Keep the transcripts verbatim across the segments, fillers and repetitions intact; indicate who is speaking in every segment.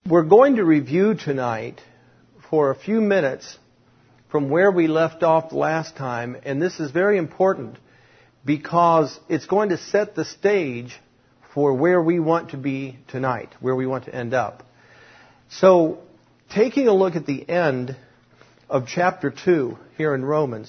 Speaker 1: We're going to review tonight for a few minutes from where we left off last time, and this is very important because it's going to set the stage for where we want to be tonight, where we want to end up. So, taking a look at the end of chapter two here in Romans,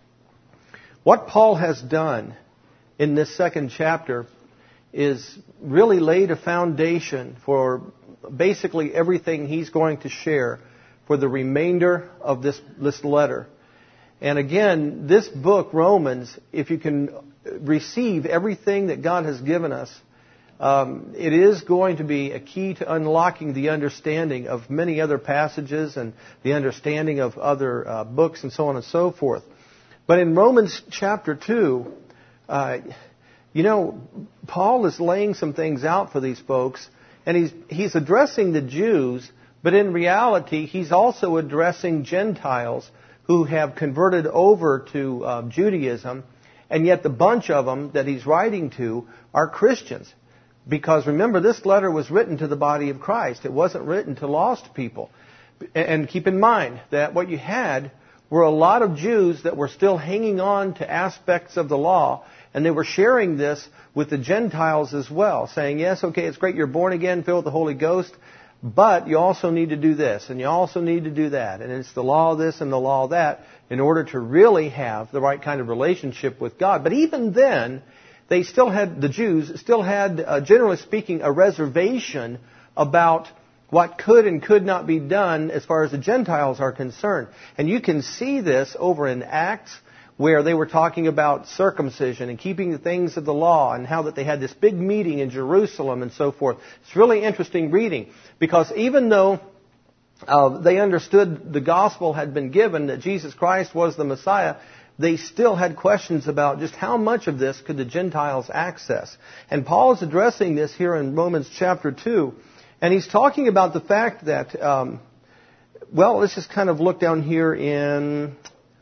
Speaker 1: what Paul has done in this second chapter is really laid a foundation for basically everything he's going to share for the remainder of this, this letter. And again, this book, Romans, if you can receive everything that God has given us, um, it is going to be a key to unlocking the understanding of many other passages and the understanding of other uh, books and so on and so forth. But in Romans chapter two, uh, you know, Paul is laying some things out for these folks, and he's he's addressing the Jews, but in reality, he's also addressing Gentiles who have converted over to uh, Judaism, and yet the bunch of them that he's writing to are Christians. Because remember, this letter was written to the body of Christ. It wasn't written to lost people. And keep in mind that what you had were a lot of Jews that were still hanging on to aspects of the law, and they were sharing this with the Gentiles as well, saying, yes, okay, it's great you're born again, filled with the Holy Ghost, but you also need to do this, and you also need to do that, and it's the law of this and the law of that, in order to really have the right kind of relationship with God. But even then, they still had, the Jews still had, uh, generally speaking, a reservation about what could and could not be done as far as the Gentiles are concerned. And you can see this over in Acts, where they were talking about circumcision and keeping the things of the law, and how that they had this big meeting in Jerusalem and so forth. It's really interesting reading, because even though uh, they understood the gospel had been given, that Jesus Christ was the Messiah, they still had questions about just how much of this could the Gentiles access. And Paul is addressing this here in Romans chapter two, and he's talking about the fact that, um, well, let's just kind of look down here in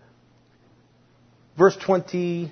Speaker 1: verse twenty-five.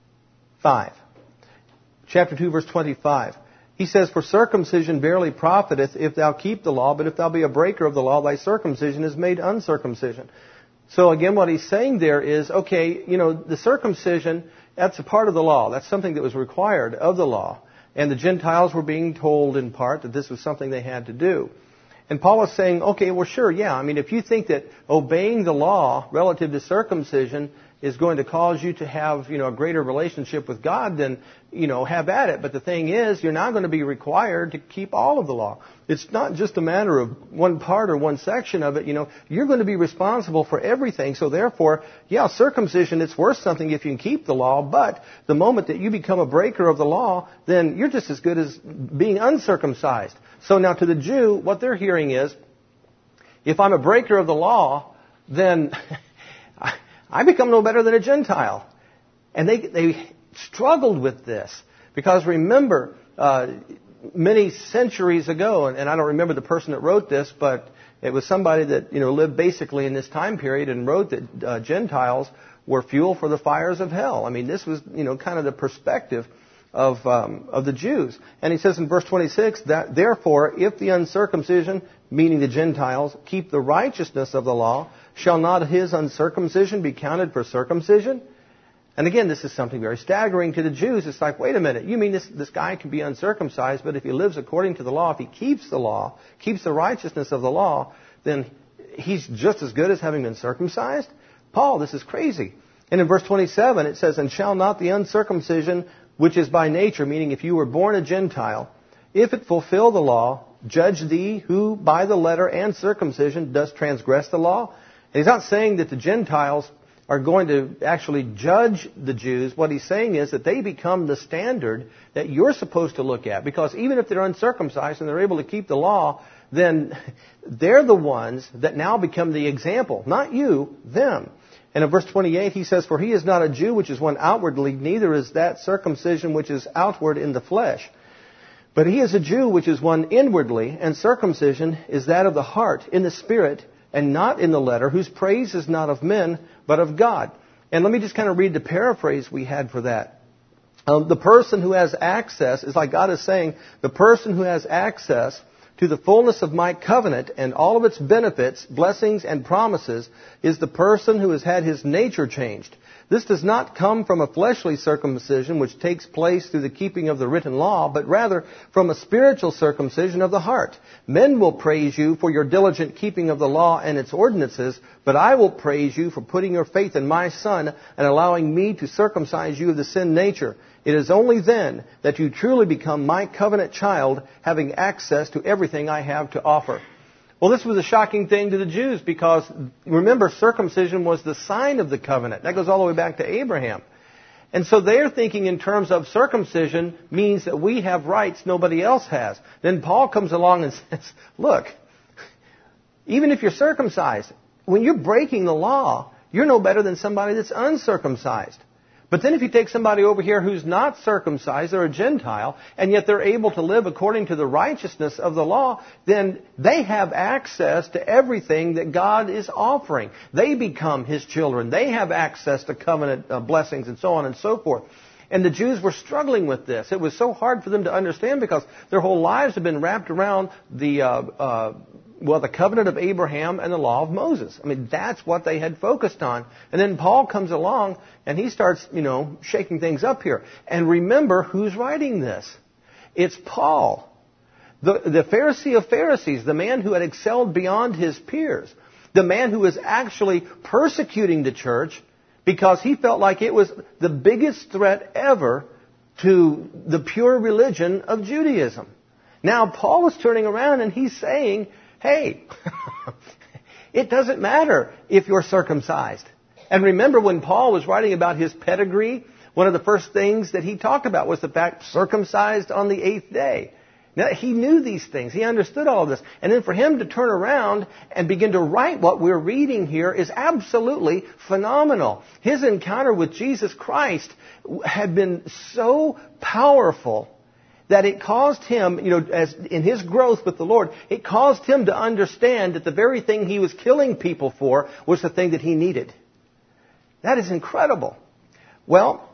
Speaker 1: Chapter two, verse twenty-five. He says, for circumcision barely profiteth if thou keep the law, but if thou be a breaker of the law, thy circumcision is made uncircumcision. So again, what he's saying there is, okay, you know, the circumcision, that's a part of the law. That's something that was required of the law. And the Gentiles were being told in part that this was something they had to do. And Paul is saying, okay, well, sure, yeah. I mean, if you think that obeying the law relative to circumcision is going to cause you to have, you know, a greater relationship with God, then, you know, have at it. But the thing is, you're not going to be required to keep all of the law. It's not just a matter of one part or one section of it. You know, you're going to be responsible for everything. So therefore, yeah, circumcision, it's worth something if you can keep the law. But the moment that you become a breaker of the law, then you're just as good as being uncircumcised. So now to the Jew, what they're hearing is, if I'm a breaker of the law, then I become no better than a Gentile. And they they struggled with this. Because remember, uh, many centuries ago, and, and I don't remember the person that wrote this, but it was somebody that, you know, lived basically in this time period and wrote that uh, Gentiles were fuel for the fires of hell. I mean, this was, you know, kind of the perspective of um, of the Jews. And he says in verse twenty-six, that therefore, if the uncircumcision, meaning the Gentiles, keep the righteousness of the law, shall not his uncircumcision be counted for circumcision? And again, this is something very staggering to the Jews. It's like, wait a minute, you mean this, this guy can be uncircumcised, but if he lives according to the law, if he keeps the law, keeps the righteousness of the law, then he's just as good as having been circumcised? Paul, this is crazy. And in verse twenty-seven, it says, and shall not the uncircumcision, which is by nature, meaning if you were born a Gentile, if it fulfill the law, judge thee who by the letter and circumcision does transgress the law? And he's not saying that the Gentiles are going to actually judge the Jews. What he's saying is that they become the standard that you're supposed to look at. Because even if they're uncircumcised and they're able to keep the law, then they're the ones that now become the example. Not you, them. And in verse twenty-eight, he says, for he is not a Jew which is one outwardly, neither is that circumcision which is outward in the flesh. But he is a Jew which is one inwardly, and circumcision is that of the heart, in the spirit, and not in the letter, whose praise is not of men, but of God. And let me just kind of read the paraphrase we had for that. Um, the person who has access, is like God is saying, the person who has access to the fullness of my covenant and all of its benefits, blessings, and promises is the person who has had his nature changed. This does not come from a fleshly circumcision which takes place through the keeping of the written law, but rather from a spiritual circumcision of the heart. Men will praise you for your diligent keeping of the law and its ordinances, but I will praise you for putting your faith in my Son and allowing me to circumcise you of the sin nature. It is only then that you truly become my covenant child, having access to everything I have to offer. Well, this was a shocking thing to the Jews because, remember, circumcision was the sign of the covenant. That goes all the way back to Abraham. And so they're thinking in terms of circumcision means that we have rights nobody else has. Then Paul comes along and says, look, even if you're circumcised, when you're breaking the law, you're no better than somebody that's uncircumcised. But then if you take somebody over here who's not circumcised, they're a Gentile, and yet they're able to live according to the righteousness of the law, then they have access to everything that God is offering. They become His children. They have access to covenant uh, blessings and so on and so forth. And the Jews were struggling with this. It was so hard for them to understand because their whole lives have been wrapped around the uh, uh, well, the covenant of Abraham and the law of Moses. I mean, that's what they had focused on. And then Paul comes along and he starts, you know, shaking things up here. And remember who's writing this. It's Paul, the, the Pharisee of Pharisees, the man who had excelled beyond his peers, the man who was actually persecuting the church because he felt like it was the biggest threat ever to the pure religion of Judaism. Now, Paul is turning around and he's saying, hey, it doesn't matter if you're circumcised. And remember when Paul was writing about his pedigree, one of the first things that he talked about was the fact circumcised on the eighth day. Now, he knew these things. He understood all of this. And then for him to turn around and begin to write what we're reading here is absolutely phenomenal. His encounter with Jesus Christ had been so powerful that it caused him, you know, as in his growth with the Lord, it caused him to understand that the very thing he was killing people for was the thing that he needed. That is incredible. Well,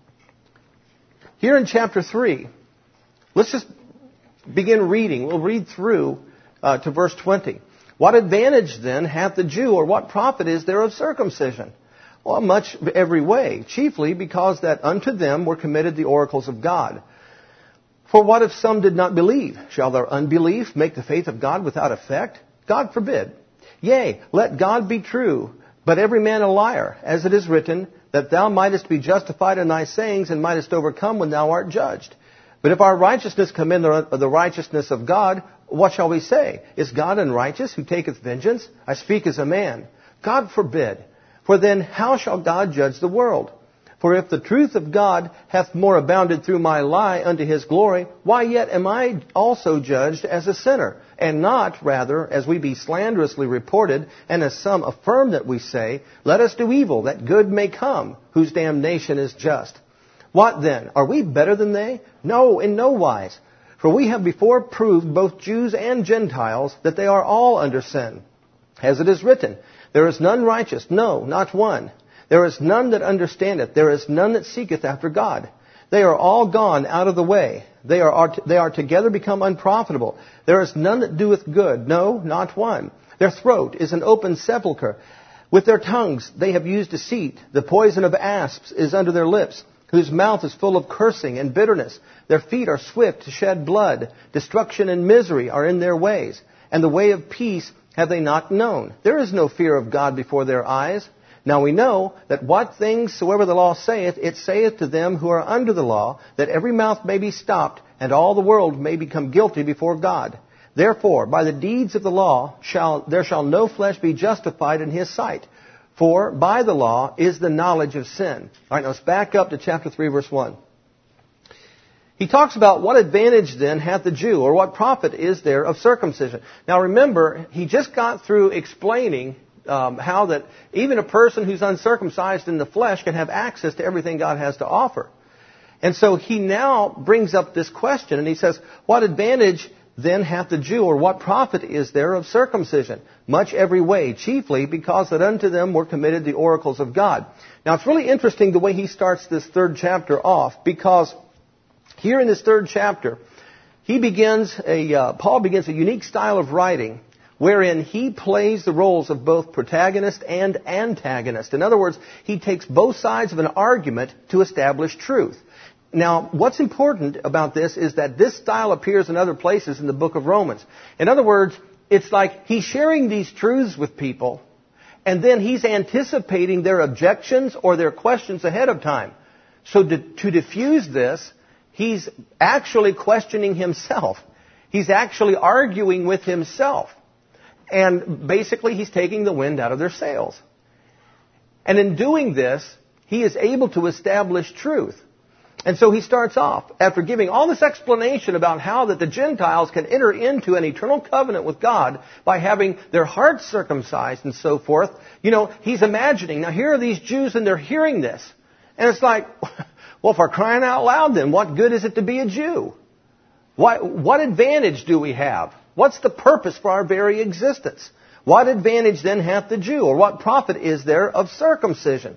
Speaker 1: here in chapter three, let's just begin reading. We'll read through uh, to verse twenty. What advantage then hath the Jew, or what profit is there of circumcision? Well, much every way, chiefly because that unto them were committed the oracles of God. For what if some did not believe? Shall their unbelief make the faith of God without effect? God forbid. Yea, let God be true, but every man a liar, as it is written, that thou mightest be justified in thy sayings, and mightest overcome when thou art judged. But if our righteousness come in the, the righteousness of God, what shall we say? Is God unrighteous, who taketh vengeance? I speak as a man. God forbid. For then how shall God judge the world? For if the truth of God hath more abounded through my lie unto His glory, why yet am I also judged as a sinner? And not, rather, as we be slanderously reported, and as some affirm that we say, let us do evil, that good may come, whose damnation is just. What then? Are we better than they? No, in no wise. For we have before proved, both Jews and Gentiles, that they are all under sin. As it is written, there is none righteous, no, not one. There is none that understandeth. There is none that seeketh after God. They are all gone out of the way. They are, are they are together become unprofitable. There is none that doeth good. No, not one. Their throat is an open sepulchre. With their tongues they have used deceit. The poison of asps is under their lips, whose mouth is full of cursing and bitterness. Their feet are swift to shed blood. Destruction and misery are in their ways. And the way of peace have they not known. There is no fear of God before their eyes. Now we know that what things soever the law saith, it saith to them who are under the law, that every mouth may be stopped, and all the world may become guilty before God. Therefore, by the deeds of the law shall there shall no flesh be justified in His sight. For by the law is the knowledge of sin. All right, now let's back up to chapter three, verse one. He talks about what advantage then hath the Jew, or what profit is there of circumcision. Now remember, he just got through explaining Um, how that even a person who's uncircumcised in the flesh can have access to everything God has to offer. And so he now brings up this question, and he says, what advantage then hath the Jew, or what profit is there of circumcision? Much every way, chiefly because that unto them were committed the oracles of God. Now it's really interesting the way he starts this third chapter off, because here in this third chapter, he begins a, uh, Paul begins a unique style of writing wherein he plays the roles of both protagonist and antagonist. In other words, he takes both sides of an argument to establish truth. Now, what's important about this is that this style appears in other places in the book of Romans. In other words, it's like he's sharing these truths with people, and then he's anticipating their objections or their questions ahead of time. So to, to diffuse this, he's actually questioning himself. He's actually arguing with himself. And basically, he's taking the wind out of their sails. And in doing this, he is able to establish truth. And so he starts off, after giving all this explanation about how that the Gentiles can enter into an eternal covenant with God by having their hearts circumcised and so forth. You know, he's imagining, now here are these Jews and they're hearing this. And it's like, well, for crying out loud then, what good is it to be a Jew? What, what advantage do we have? What's the purpose for our very existence? What advantage then hath the Jew? Or what profit is there of circumcision?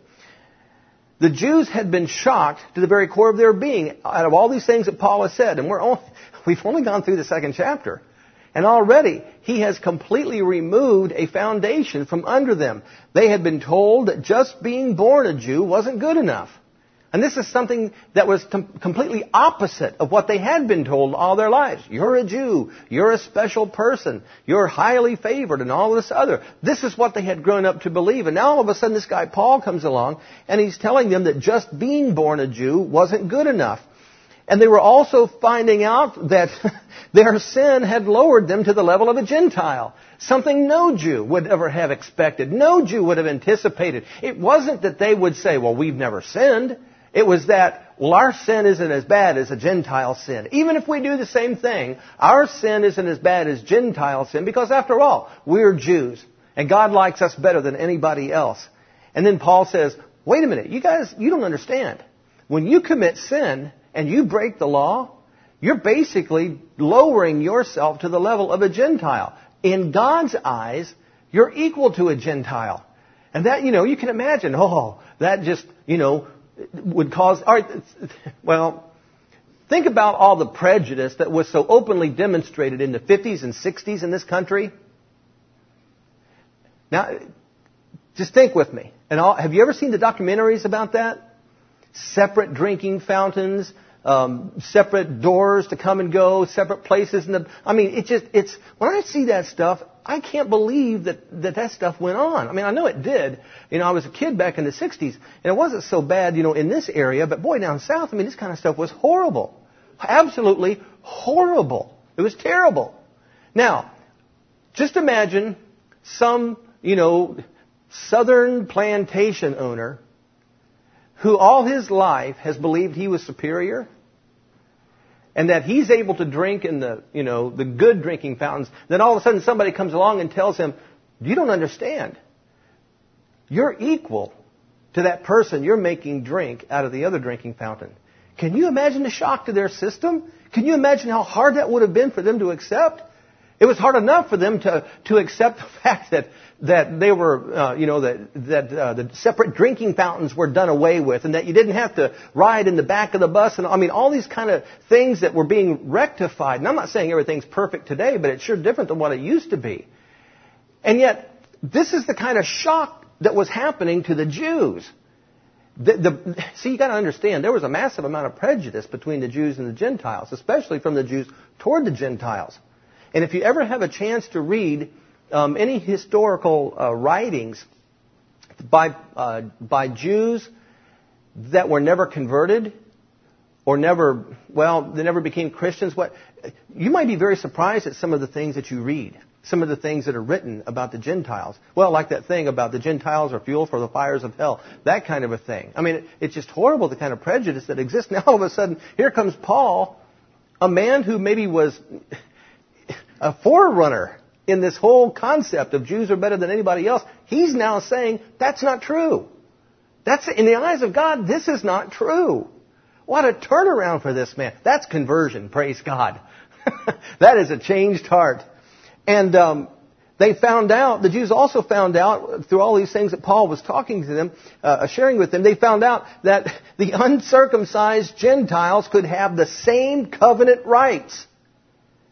Speaker 1: The Jews had been shocked to the very core of their being out of all these things that Paul has said. And we're only, we've only gone through the second chapter. And already he has completely removed a foundation from under them. They had been told that just being born a Jew wasn't good enough. And this is something that was com- completely opposite of what they had been told all their lives. You're a Jew. You're a special person. You're highly favored and all this other. This is what they had grown up to believe. And now all of a sudden this guy Paul comes along and he's telling them that just being born a Jew wasn't good enough. And they were also finding out that their sin had lowered them to the level of a Gentile. Something no Jew would ever have expected. No Jew would have anticipated. It wasn't that they would say, well, we've never sinned. It was that, well, our sin isn't as bad as a Gentile sin. Even if we do the same thing, our sin isn't as bad as Gentile sin because, after all, we're Jews. And God likes us better than anybody else. And then Paul says, wait a minute, you guys, you don't understand. When you commit sin and you break the law, you're basically lowering yourself to the level of a Gentile. In God's eyes, you're equal to a Gentile. And that, you know, you can imagine, oh, that just, you know, would cause, all right, well, think about all the prejudice that was so openly demonstrated in the fifties and sixties in this country. Now, just think with me. And all, have you ever seen the documentaries about that? Separate drinking fountains, um, separate doors to come and go, separate places in the, I mean, it just, it's, when I see that stuff, I can't believe that, that that stuff went on. I mean, I know it did. You know, I was a kid back in the sixties, and it wasn't so bad, you know, in this area, but boy, down south, I mean, this kind of stuff was horrible. Absolutely horrible. It was terrible. Now, just imagine some, you know, southern plantation owner who all his life has believed he was superior, and that he's able to drink in the, you know, the good drinking fountains. Then all of a sudden somebody comes along and tells him, you don't understand. You're equal to that person you're making drink out of the other drinking fountain. Can you imagine the shock to their system? Can you imagine how hard that would have been for them to accept? It was hard enough for them to, to accept the fact that, that they were, uh, you know, that, that uh, the separate drinking fountains were done away with, and that you didn't have to ride in the back of the bus. And I mean, all these kind of things that were being rectified. And I'm not saying everything's perfect today, but it's sure different than what it used to be. And yet, this is the kind of shock that was happening to the Jews. The, the, see, you got to understand, there was a massive amount of prejudice between the Jews and the Gentiles, especially from the Jews toward the Gentiles. And if you ever have a chance to read um, any historical uh, writings by uh, by Jews that were never converted or never, well, they never became Christians, what you might be very surprised at some of the things that you read, some of the things that are written about the Gentiles. Well, like that thing about the Gentiles are fuel for the fires of hell, that kind of a thing. I mean, it, it's just horrible, the kind of prejudice that exists. Now, all of a sudden, here comes Paul, a man who maybe was a forerunner in this whole concept of Jews are better than anybody else. He's now saying that's not true. That's, in the eyes of God, this is not true. What a turnaround for this man. That's conversion, praise God. That is a changed heart. And um, they found out, the Jews also found out, through all these things that Paul was talking to them, uh, sharing with them, they found out that the uncircumcised Gentiles could have the same covenant rights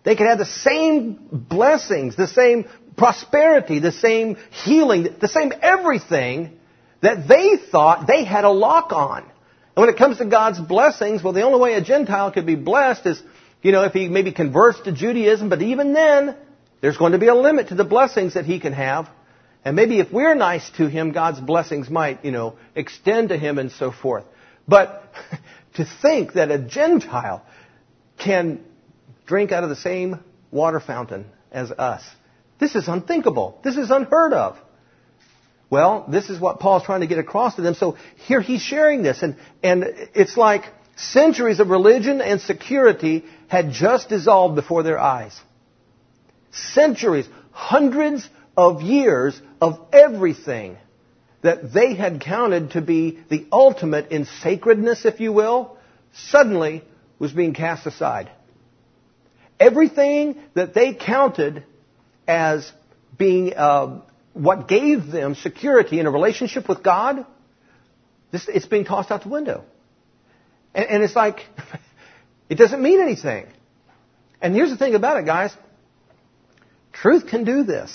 Speaker 1: They could have the same blessings, the same prosperity, the same healing, the same everything that they thought they had a lock on. And when it comes to God's blessings, well, the only way a Gentile could be blessed is, you know, if he maybe converts to Judaism, but even then, there's going to be a limit to the blessings that he can have. And maybe if we're nice to him, God's blessings might, you know, extend to him and so forth. But to think that a Gentile can drink out of the same water fountain as us, this is unthinkable. This is unheard of. Well, this is what Paul's trying to get across to them. So here he's sharing this. And, and it's like centuries of religion and security had just dissolved before their eyes. Centuries, hundreds of years of everything that they had counted to be the ultimate in sacredness, if you will, suddenly was being cast aside. Everything that they counted as being uh, what gave them security in a relationship with God, this, it's being tossed out the window. And, and it's like, it doesn't mean anything. And here's the thing about it, guys. Truth can do this.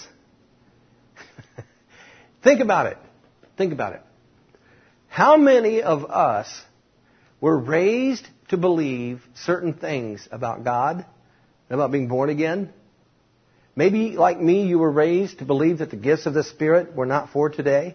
Speaker 1: Think about it. Think about it. How many of us were raised to believe certain things about God and about being born again? Maybe, like me, you were raised to believe that the gifts of the Spirit were not for today.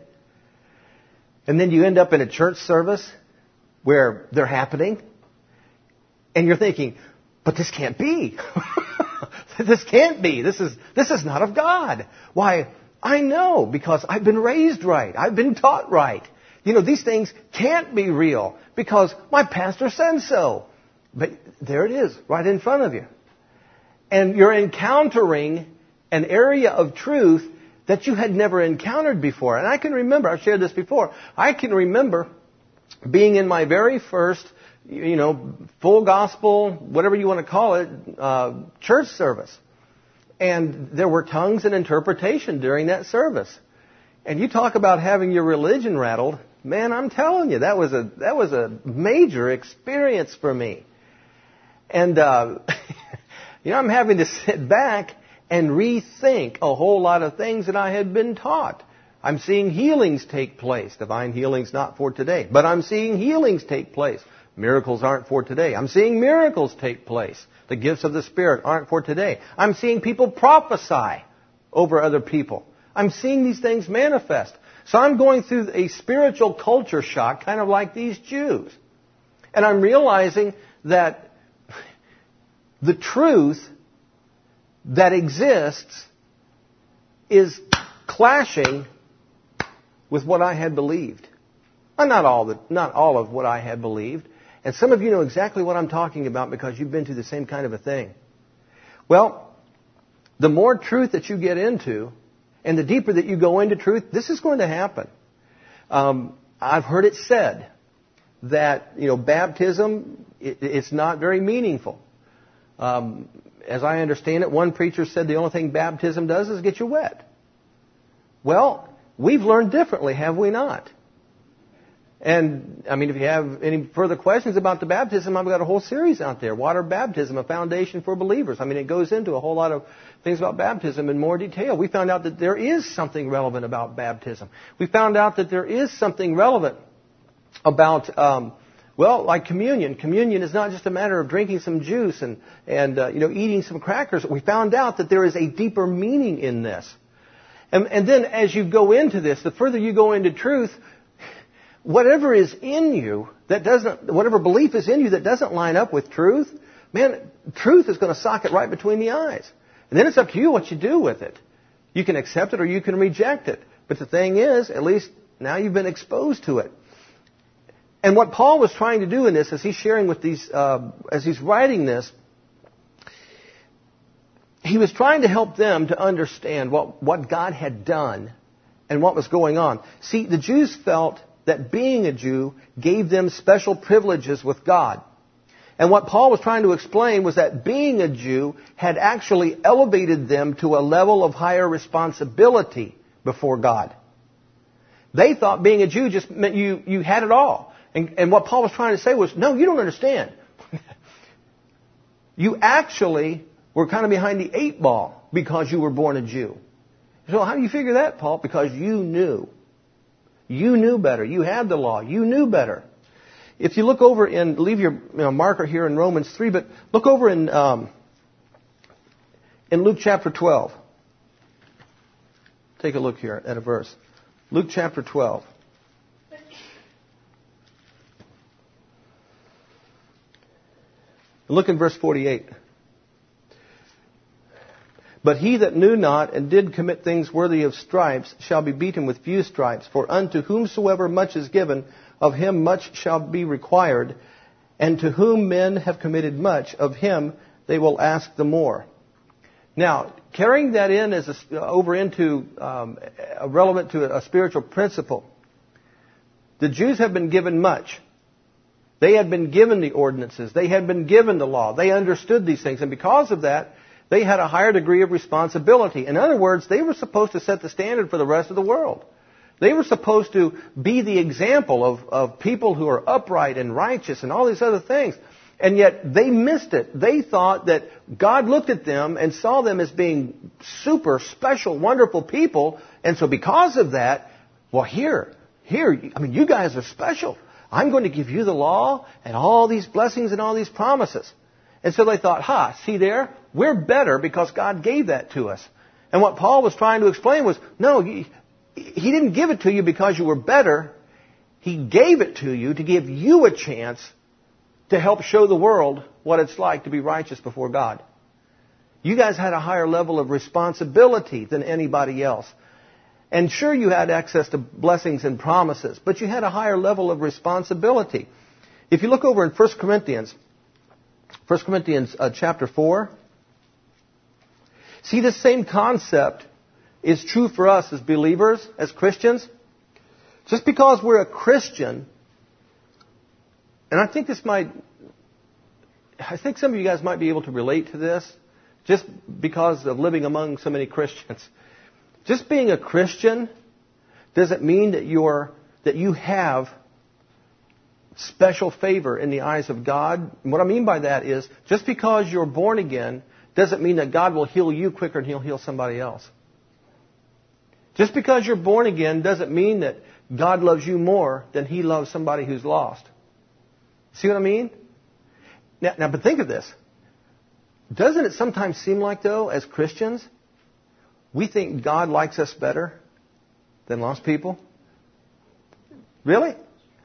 Speaker 1: And then you end up in a church service where they're happening. And you're thinking, but this can't be. This can't be. This is, this is not of God. Why, I know, because I've been raised right. I've been taught right. You know, these things can't be real because my pastor said so. But there it is, right in front of you. And you're encountering an area of truth that you had never encountered before. And I can remember, I've shared this before, I can remember being in my very first, you know, full gospel, whatever you want to call it, uh, church service. And there were tongues and interpretation during that service. And you talk about having your religion rattled, man, I'm telling you, that was a, that was a major experience for me. And, uh, you know, I'm having to sit back and rethink a whole lot of things that I had been taught. I'm seeing healings take place. Divine healing's not for today. But I'm seeing healings take place. Miracles aren't for today. I'm seeing miracles take place. The gifts of the Spirit aren't for today. I'm seeing people prophesy over other people. I'm seeing these things manifest. So I'm going through a spiritual culture shock, kind of like these Jews. And I'm realizing that the truth that exists is clashing with what I had believed. Well, not all the, not all of what I had believed. And some of you know exactly what I'm talking about because you've been through the same kind of a thing. Well, the more truth that you get into, and the deeper that you go into truth, this is going to happen. Um, I've heard it said that, you know, baptism, it, it's not very meaningful. Um, as I understand it, one preacher said the only thing baptism does is get you wet. Well, we've learned differently, have we not? And, I mean, if you have any further questions about the baptism, I've got a whole series out there. Water Baptism, a foundation for believers. I mean, it goes into a whole lot of things about baptism in more detail. We found out that there is something relevant about baptism. We found out that there is something relevant about, um, well, like communion. Communion is not just a matter of drinking some juice and, and uh, you know, eating some crackers. We found out that there is a deeper meaning in this. And, and then as you go into this, the further you go into truth, whatever is in you that doesn't, whatever belief is in you that doesn't line up with truth, man, truth is going to sock it right between the eyes. And then it's up to you what you do with it. You can accept it or you can reject it. But the thing is, at least now you've been exposed to it. And what Paul was trying to do in this, as he's sharing with these, uh, as he's writing this, he was trying to help them to understand what, what God had done and what was going on. See, the Jews felt that being a Jew gave them special privileges with God. And what Paul was trying to explain was that being a Jew had actually elevated them to a level of higher responsibility before God. They thought being a Jew just meant you, you had it all. And, and what Paul was trying to say was, no, you don't understand. You actually were kind of behind the eight ball because you were born a Jew. So how do you figure that, Paul? Because you knew. You knew better. You had the law. You knew better. If you look over in, leave your you know, marker here in Romans three, but look over in um, in Luke chapter twelve. Take a look here at a verse. Luke chapter twelve. Look in verse forty-eight. But he that knew not and did commit things worthy of stripes shall be beaten with few stripes. For unto whomsoever much is given, of him much shall be required. And to whom men have committed much, of him they will ask the more. Now, carrying that in as a, over into um, relevant to a spiritual principle, the Jews have been given much. They had been given the ordinances. They had been given the law. They understood these things. And because of that, they had a higher degree of responsibility. In other words, they were supposed to set the standard for the rest of the world. They were supposed to be the example of, of people who are upright and righteous and all these other things. And yet they missed it. They thought that God looked at them and saw them as being super special, wonderful people. And so because of that, well, here, here, I mean, you guys are special. I'm going to give you the law and all these blessings and all these promises. And so they thought, ha, see there? We're better because God gave that to us. And what Paul was trying to explain was, no, he, he didn't give it to you because you were better. He gave it to you to give you a chance to help show the world what it's like to be righteous before God. You guys had a higher level of responsibility than anybody else. And sure, you had access to blessings and promises, but you had a higher level of responsibility. If you look over in First Corinthians, First Corinthians uh, chapter four, see, this same concept is true for us as believers, as Christians. Just because we're a Christian, and I think this might, I think some of you guys might be able to relate to this, just because of living among so many Christians. Just being a Christian doesn't mean that you're, that you have special favor in the eyes of God. And what I mean by that is, just because you're born again doesn't mean that God will heal you quicker than He'll heal somebody else. Just because you're born again doesn't mean that God loves you more than He loves somebody who's lost. See what I mean? Now, now, but think of this. Doesn't it sometimes seem like, though, as Christians, we think God likes us better than lost people? Really?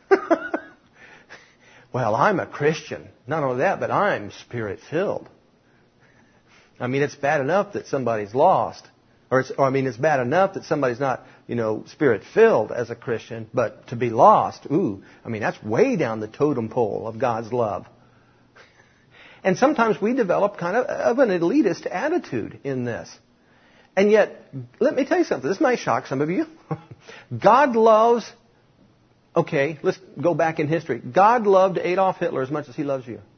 Speaker 1: Well, I'm a Christian. Not only that, but I'm Spirit-filled. I mean, it's bad enough that somebody's lost. Or, it's, or I mean, it's bad enough that somebody's not, you know, Spirit-filled as a Christian, but to be lost, ooh, I mean, that's way down the totem pole of God's love. And sometimes we develop kind of, of an elitist attitude in this. And yet, let me tell you something. This might shock some of you. God loves, okay, let's go back in history. God loved Adolf Hitler as much as He loves you.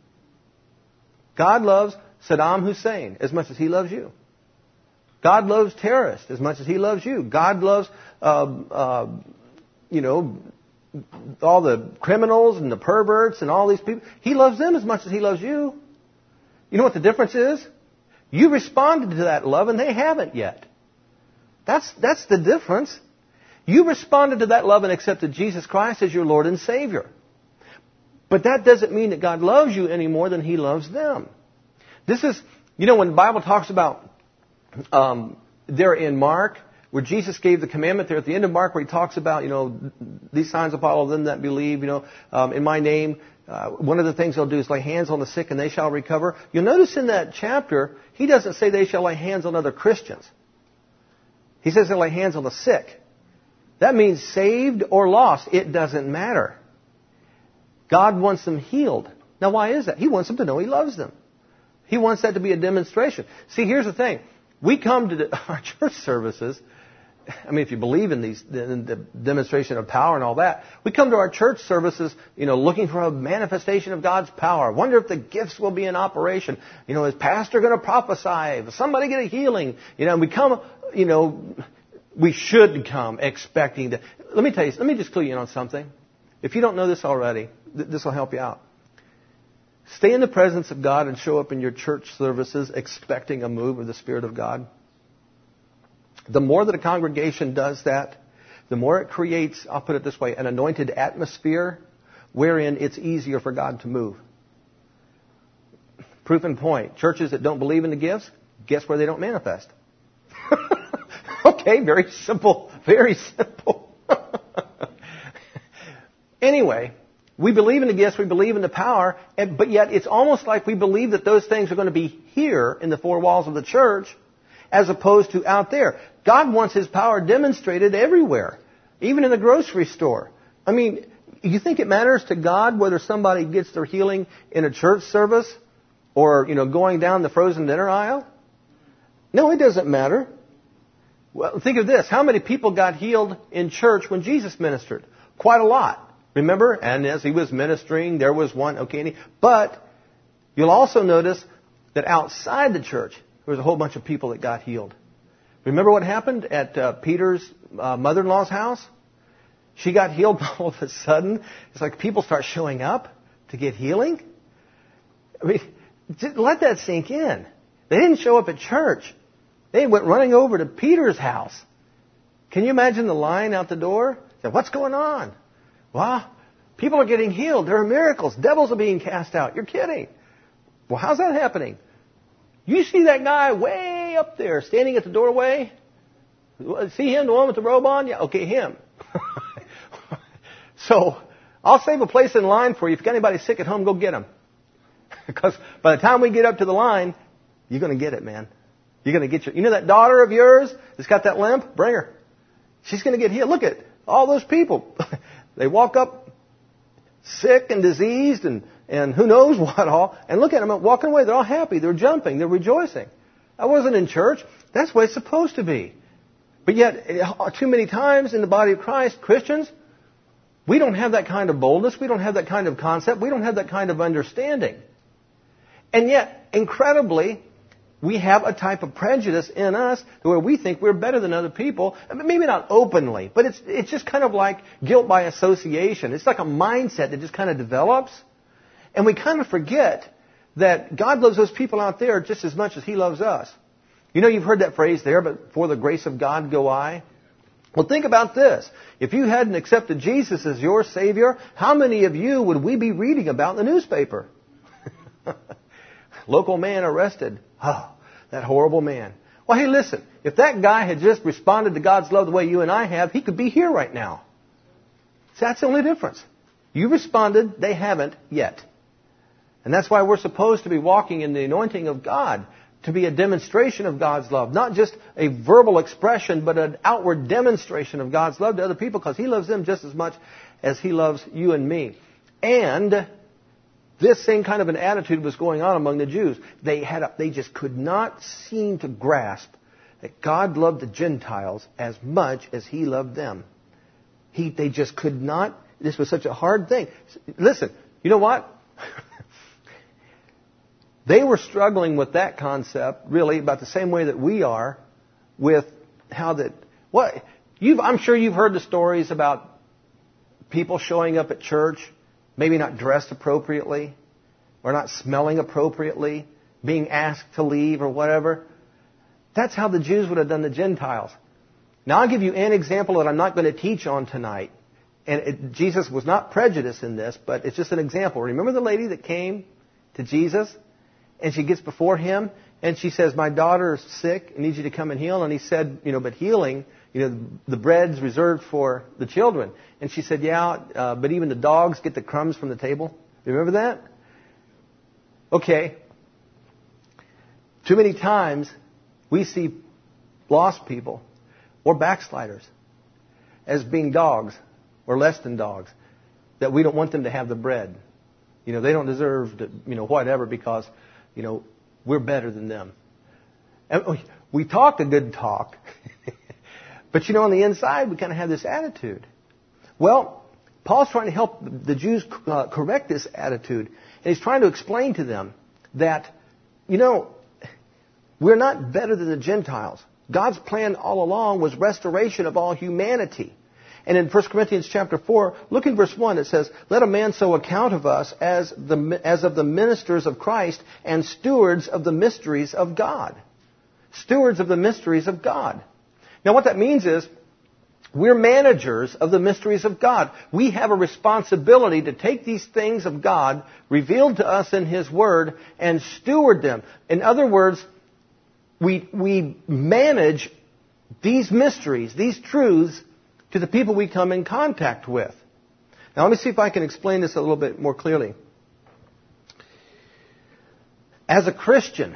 Speaker 1: God loves Saddam Hussein as much as He loves you. God loves terrorists as much as He loves you. God loves, uh, uh, you know, all the criminals and the perverts and all these people. He loves them as much as He loves you. You know what the difference is? You responded to that love and they haven't yet. That's, that's the difference. You responded to that love and accepted Jesus Christ as your Lord and Savior. But that doesn't mean that God loves you any more than He loves them. This is, you know, when the Bible talks about, um, there in Mark, where Jesus gave the commandment there at the end of Mark, where He talks about, you know, these signs will follow them that believe, you know, um, in my name. Uh, one of the things they'll do is lay hands on the sick and they shall recover. You'll notice in that chapter, He doesn't say they shall lay hands on other Christians. He says they'll lay hands on the sick. That means saved or lost. It doesn't matter. God wants them healed. Now, why is that? He wants them to know He loves them. He wants that to be a demonstration. See, here's the thing. We come to the, our church services. I mean, if you believe in these, in the demonstration of power and all that, we come to our church services, you know, looking for a manifestation of God's power. Wonder if the gifts will be in operation. You know, is pastor going to prophesy? Will somebody get a healing? You know, and we come, you know, we should come expecting that. Let me tell you, let me just clue you in on something. If you don't know this already, th- this will help you out. stay in the presence of God and show up in your church services expecting a move of the Spirit of God? The more that a congregation does that, the more it creates, I'll put it this way, an anointed atmosphere wherein it's easier for God to move. Proof in point. Churches that don't believe in the gifts, guess where they don't manifest? Okay, very simple. Very simple. Anyway, we believe in the gifts, we believe in the power, and, but yet it's almost like we believe that those things are going to be here in the four walls of the church as opposed to out there. God wants His power demonstrated everywhere, even in the grocery store. I mean, you think it matters to God whether somebody gets their healing in a church service or, you know, going down the frozen dinner aisle? No, it doesn't matter. Well, think of this. How many people got healed in church when Jesus ministered? Quite a lot. Remember? And as He was ministering, there was one. Okay, but you'll also notice that outside the church, there was a whole bunch of people that got healed. Remember what happened at uh, Peter's uh, mother-in-law's house? She got healed all of a sudden. It's like people start showing up to get healing. I mean, just let that sink in. They didn't show up at church. They went running over to Peter's house. Can you imagine the line out the door? What's going on? Well, people are getting healed. There are miracles. Devils are being cast out. You're kidding. Well, how's that happening? You see that guy way up there standing at the doorway? See him, the one with the robe on? Yeah, okay, him. So, I'll save a place in line for you. If you've got anybody sick at home, go get them. Because by the time we get up to the line, you're going to get it, man. You're going to get your... You know that daughter of yours that's got that limp? Bring her. She's going to get healed. Look at all those people. They walk up sick and diseased and, and who knows what all. And look at them walking away. They're all happy. They're jumping. They're rejoicing. I wasn't in church. That's the way it's supposed to be. But yet, too many times in the body of Christ, Christians, we don't have that kind of boldness. We don't have that kind of concept. We don't have that kind of understanding. And yet, incredibly, we have a type of prejudice in us where we think we're better than other people. I mean, maybe not openly, but it's it's just kind of like guilt by association. It's like a mindset that just kind of develops. And we kind of forget that God loves those people out there just as much as He loves us. You know, you've heard that phrase there, but for the grace of God go I. Well, think about this. If you hadn't accepted Jesus as your Savior, how many of you would we be reading about in the newspaper? Local man arrested. Oh, that horrible man. Well, hey, listen. If that guy had just responded to God's love the way you and I have, he could be here right now. So that's the only difference. You responded. They haven't yet. And that's why we're supposed to be walking in the anointing of God, to be a demonstration of God's love. Not just a verbal expression, but an outward demonstration of God's love to other people, because He loves them just as much as He loves you and me. And this same kind of an attitude was going on among the Jews. They had a, they just could not seem to grasp that God loved the Gentiles as much as He loved them. He, they just could not. This was such a hard thing. Listen, you know what? They were struggling with that concept, really, about the same way that we are, with how that. What you've, I'm sure you've heard the stories about people showing up at church, maybe not dressed appropriately, or not smelling appropriately, being asked to leave or whatever. That's how the Jews would have done the Gentiles. Now I'll give you an example that I'm not going to teach on tonight. And it, Jesus was not prejudiced in this, but it's just an example. Remember the lady that came to Jesus? And she gets before Him, and she says, my daughter is sick, I need you to come and heal. And He said, you know, but healing, you know, the bread's reserved for the children. And she said, yeah, uh, but even the dogs get the crumbs from the table. Remember that? Okay. Too many times we see lost people or backsliders as being dogs or less than dogs, that we don't want them to have the bread. You know, they don't deserve to, you know, whatever, because, you know, we're better than them. And we talk a good talk, but, you know, on the inside, we kind of have this attitude. Well, Paul's trying to help the Jews uh, correct this attitude. And he's trying to explain to them that, you know, we're not better than the Gentiles. God's plan all along was restoration of all humanity. And in First Corinthians chapter four, look in verse one, it says, let a man so account of us as, the, as of the ministers of Christ and stewards of the mysteries of God. Stewards of the mysteries of God. Now what that means is, we're managers of the mysteries of God. We have a responsibility to take these things of God revealed to us in His Word and steward them. In other words, we, we manage these mysteries, these truths, to the people we come in contact with. Now let me see if I can explain this a little bit more clearly. As a Christian,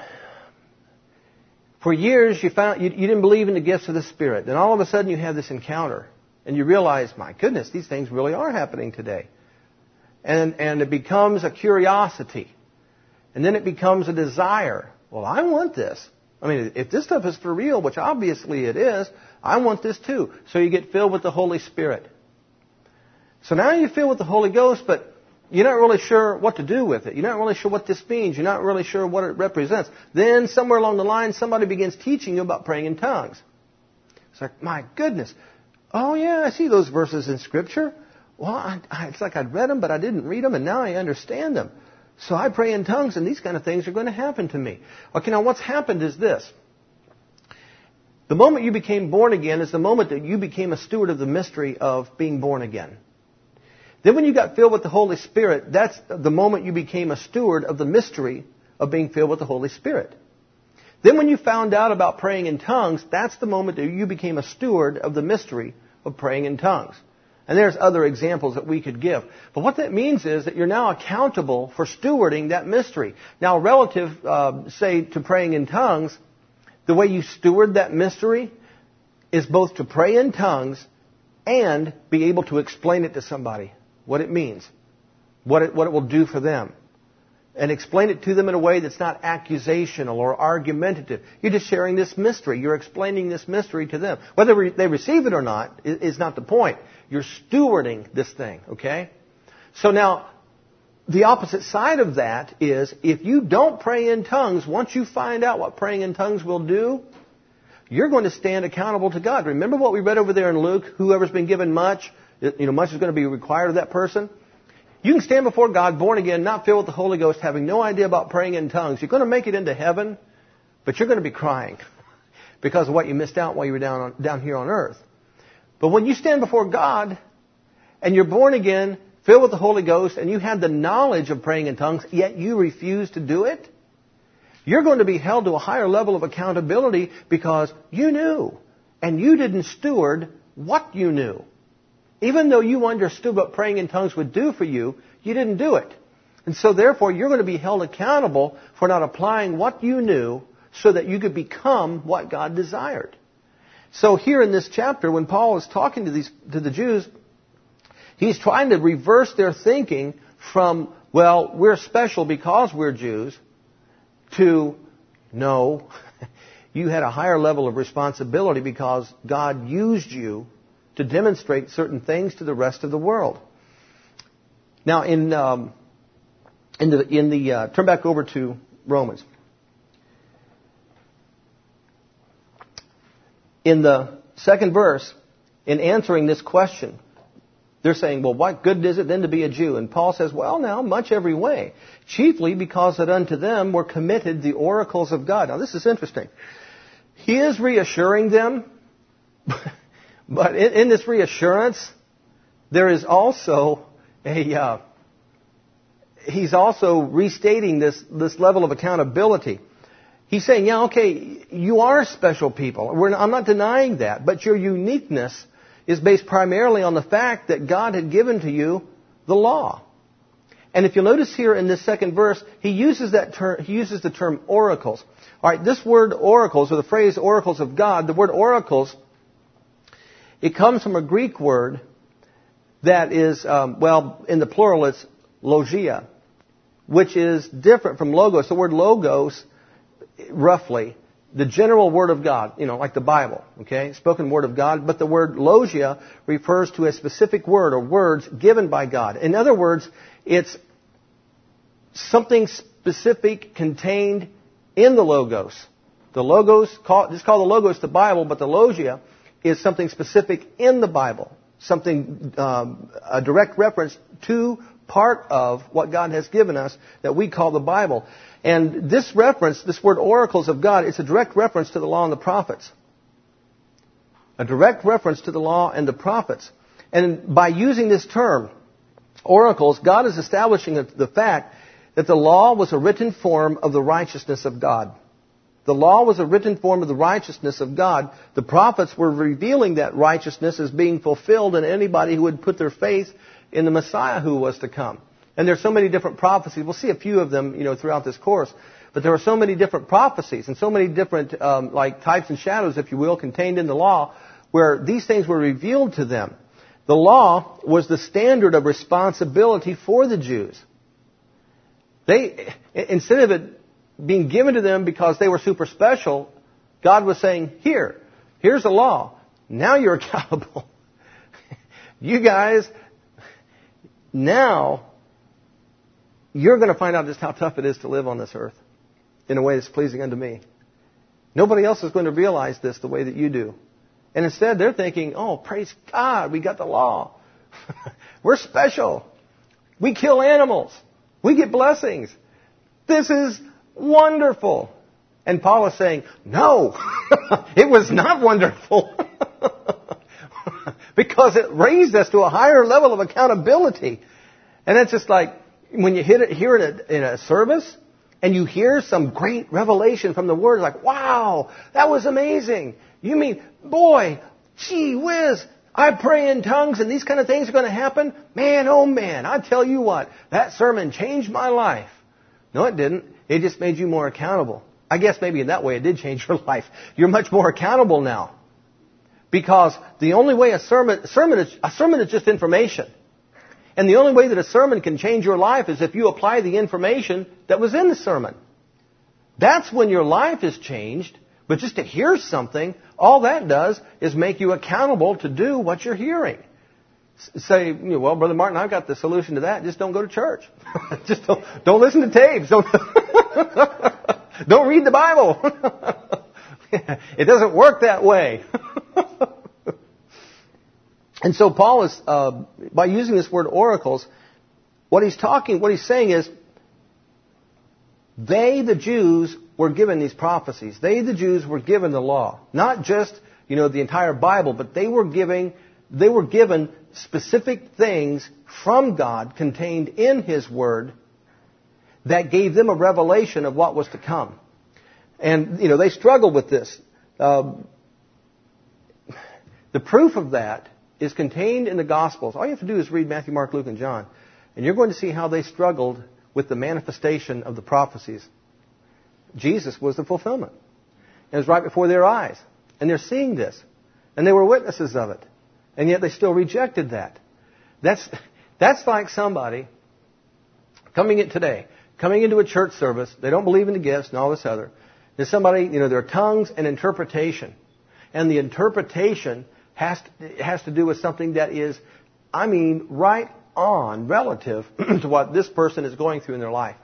Speaker 1: for years, you found you, you didn't believe in the gifts of the Spirit. Then all of a sudden, you have this encounter, and you realize, my goodness, these things really are happening today. And and it becomes a curiosity, and then it becomes a desire. Well, I want this. I mean, if this stuff is for real, which obviously it is, I want this too. So you get filled with the Holy Spirit. So now you're filled with the Holy Ghost, but you're not really sure what to do with it. You're not really sure what this means. You're not really sure what it represents. Then somewhere along the line, somebody begins teaching you about praying in tongues. It's like, my goodness. Oh, yeah, I see those verses in Scripture. Well, I, I, it's like I'd read them, but I didn't read them, and now I understand them. So I pray in tongues, and these kind of things are going to happen to me. Okay, now what's happened is this. The moment you became born again is the moment that you became a steward of the mystery of being born again. Then when you got filled with the Holy Spirit, that's the moment you became a steward of the mystery of being filled with the Holy Spirit. Then when you found out about praying in tongues, that's the moment that you became a steward of the mystery of praying in tongues. And there's other examples that we could give. But what that means is that you're now accountable for stewarding that mystery. Now, relative, uh, say, to praying in tongues, the way you steward that mystery is both to pray in tongues and be able to explain it to somebody. What it means, what it, what it will do for them, and explain it to them in a way that's not accusational or argumentative. You're just sharing this mystery. You're explaining this mystery to them. Whether they receive it or not is not the point. You're stewarding this thing, okay? So now, the opposite side of that is, if you don't pray in tongues, once you find out what praying in tongues will do, you're going to stand accountable to God. Remember what we read over there in Luke? Whoever's been given much, you know, much is going to be required of that person. You can stand before God, born again, not filled with the Holy Ghost, having no idea about praying in tongues. You're going to make it into heaven, but you're going to be crying because of what you missed out while you were down on, down here on earth. But when you stand before God and you're born again, filled with the Holy Ghost, and you had the knowledge of praying in tongues, yet you refuse to do it, you're going to be held to a higher level of accountability because you knew, and you didn't steward what you knew. Even though you understood what praying in tongues would do for you, you didn't do it. And so therefore, you're going to be held accountable for not applying what you knew so that you could become what God desired. So here in this chapter, when Paul is talking to these to the Jews, he's trying to reverse their thinking from, well, we're special because we're Jews, to, no, you had a higher level of responsibility because God used you to demonstrate certain things to the rest of the world. Now, in um, in the in the uh, turn back over to Romans. In the second verse, in answering this question, they're saying, well, what good is it then to be a Jew? And Paul says, well, now, much every way. Chiefly because that unto them were committed the oracles of God. Now, this is interesting. He is reassuring them, but in, in this reassurance, there is also a, uh, he's also restating this, this level of accountability. He's saying, yeah, okay, you are special people. We're not, I'm not denying that, but your uniqueness is based primarily on the fact that God had given to you the law. And if you'll notice here in this second verse, he uses that term, he uses the term oracles. All right, this word oracles, or the phrase oracles of God, the word oracles, it comes from a Greek word that is, um, well, in the plural it's logia, which is different from logos. The word logos, roughly, the general word of God, you know, like the Bible, okay, spoken word of God, but the word logia refers to a specific word or words given by God. In other words, it's something specific contained in the logos. The logos, call, just call the logos the Bible, but the logia is something specific in the Bible. something, um, a direct reference to part of what God has given us that we call the Bible. And this reference, this word oracles of God, it's a direct reference to the law and the prophets. A direct reference to the law and the prophets. And by using this term, oracles, God is establishing the fact that the law was a written form of the righteousness of God. The law was a written form of the righteousness of God. The prophets were revealing that righteousness as being fulfilled in anybody who would put their faith in the Messiah who was to come. And there's so many different prophecies. We'll see a few of them, you know, throughout this course. But there are so many different prophecies and so many different, um, like types and shadows, if you will, contained in the law, where these things were revealed to them. The law was the standard of responsibility for the Jews. They, instead of it being given to them because they were super special, God was saying, here, here's the law. Now you're accountable. You guys, now you're going to find out just how tough it is to live on this earth in a way that's pleasing unto me. Nobody else is going to realize this the way that you do. And instead they're thinking, oh, praise God, we got the law. We're special. We kill animals. We get blessings. This is wonderful. And Paul is saying, no, it was not wonderful. Because it raised us to a higher level of accountability. And it's just like when you hit it, hear it in a service and you hear some great revelation from the Word, like, wow, that was amazing. You mean, boy, gee whiz, I pray in tongues and these kind of things are going to happen? Man, oh man, I tell you what, that sermon changed my life. No, it didn't. It just made you more accountable. I guess maybe in that way it did change your life. You're much more accountable now. Because the only way a sermon, a sermon is, a sermon is just information. And the only way that a sermon can change your life is if you apply the information that was in the sermon. That's when your life is changed. But just to hear something, all that does is make you accountable to do what you're hearing. Say, you know, well, Brother Martin, I've got the solution to that. Just don't go to church. Just don't, don't listen to tapes. Don't, don't read the Bible. It doesn't work that way. And so Paul is, uh, by using this word oracles, what he's talking, what he's saying is, they, the Jews, were given these prophecies. They, the Jews, were given the law. Not just, you know, the entire Bible, but they were giving, they were given specific things from God contained in His Word that gave them a revelation of what was to come. And, you know, they struggled with this. Um, the proof of that is contained in the Gospels. All you have to do is read Matthew, Mark, Luke, and John. And you're going to see how they struggled with the manifestation of the prophecies. Jesus was the fulfillment. It was right before their eyes. And they're seeing this. And they were witnesses of it. And yet they still rejected that. That's, that's like somebody coming in today, coming into a church service. They don't believe in the gifts and all this other. There's somebody, you know, there are tongues and interpretation. And the interpretation has to, has to do with something that is, I mean, right on relative to what this person is going through in their life.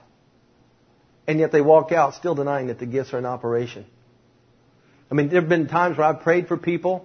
Speaker 1: And yet they walk out still denying that the gifts are in operation. I mean, there have been times where I've prayed for people,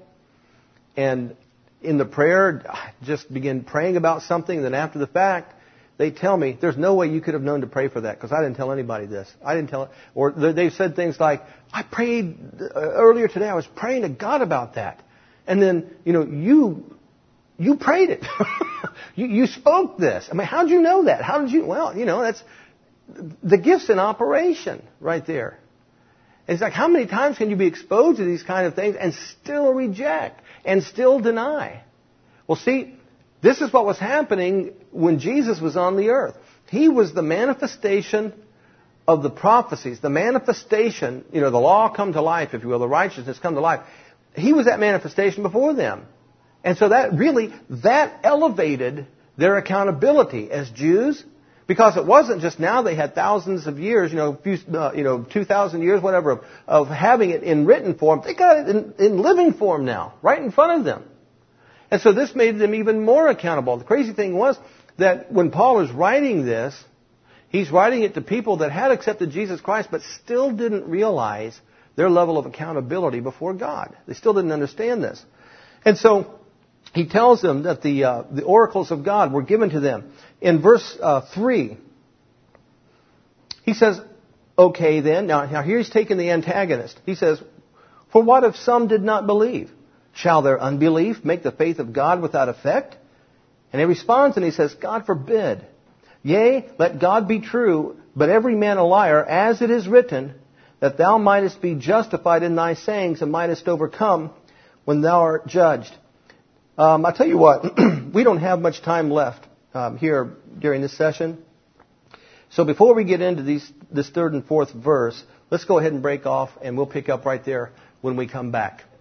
Speaker 1: and in the prayer, I just begin praying about something, and then after the fact, they tell me, there's no way you could have known to pray for that, because I didn't tell anybody this. I didn't tell it. Or they've said things like, I prayed, uh, earlier today, I was praying to God about that. And then, you know, you, you prayed it. you, you spoke this. I mean, how did you know that? How did you, well, you know, that's, the gift's in operation right there. It's like, how many times can you be exposed to these kind of things and still reject and still deny? Well, see, this is what was happening when Jesus was on the earth. He was the manifestation of the prophecies, the manifestation, you know, the law come to life, if you will, the righteousness come to life. He was that manifestation before them. And so that really, that elevated their accountability as Jews. Because it wasn't just now they had thousands of years, you know, few, uh, you know, two thousand years, whatever, of, of having it in written form. They got it in, in living form now, right in front of them. And so this made them even more accountable. The crazy thing was that when Paul is writing this, he's writing it to people that had accepted Jesus Christ, but still didn't realize their level of accountability before God. They still didn't understand this. And so he tells them that the uh, the oracles of God were given to them. In verse uh, three, he says, okay then, now, now here he's taking the antagonist. He says, for what if some did not believe? Shall their unbelief make the faith of God without effect? And he responds and he says, God forbid. Yea, let God be true, but every man a liar, as it is written, that thou mightest be justified in thy sayings and mightest overcome when thou art judged. Um, I tell you what, we don't have much time left um, here during this session. So before we get into these, this third and fourth verse, let's go ahead and break off, and we'll pick up right there when we come back.